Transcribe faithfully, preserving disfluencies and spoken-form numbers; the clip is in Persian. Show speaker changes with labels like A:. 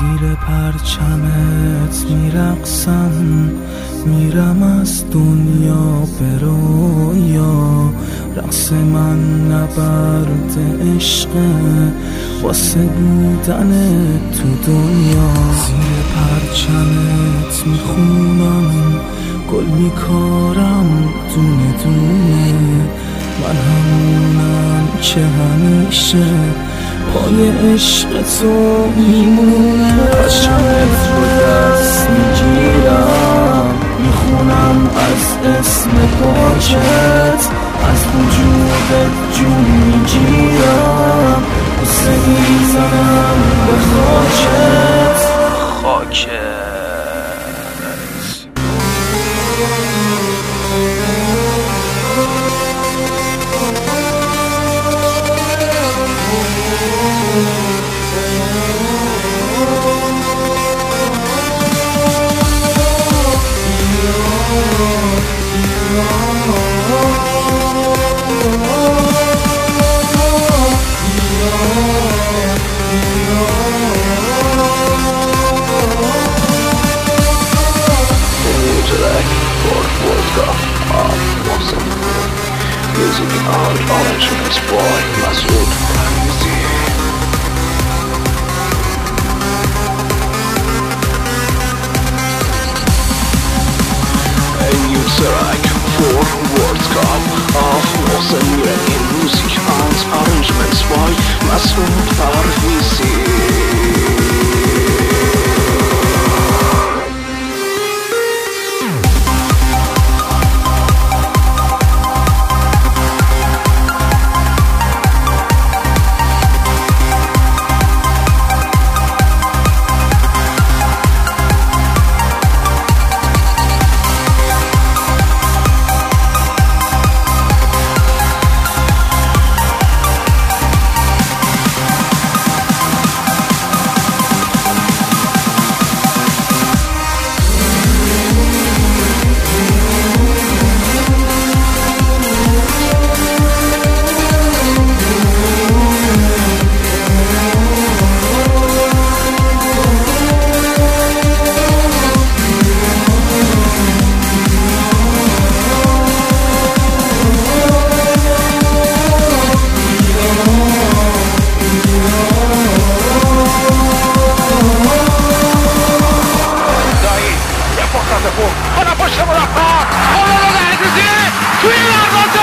A: زیر پرچمت میرقصم، میرم از دنیا به رویا. رقص من نبرد عشقه واسه بودن تو دنیا. زیر پرچمت میخونم، گل میکارم دونه دونه. من همونم که همیشه پای عشق تو میمونه. پرچمت رو دست میگیرم، میخونم از اسم پاکت، از وجودت جون میگیرم. قصه میزنم به خاکت خاکت. Music on arrangements by Masoud Parvizi. A new track for World Cup of Mohsen Mirani. Music and arrangements by Masoud Parvizi.
B: حالا پشت مرفع حالا رو دهنگیزی توی لرزان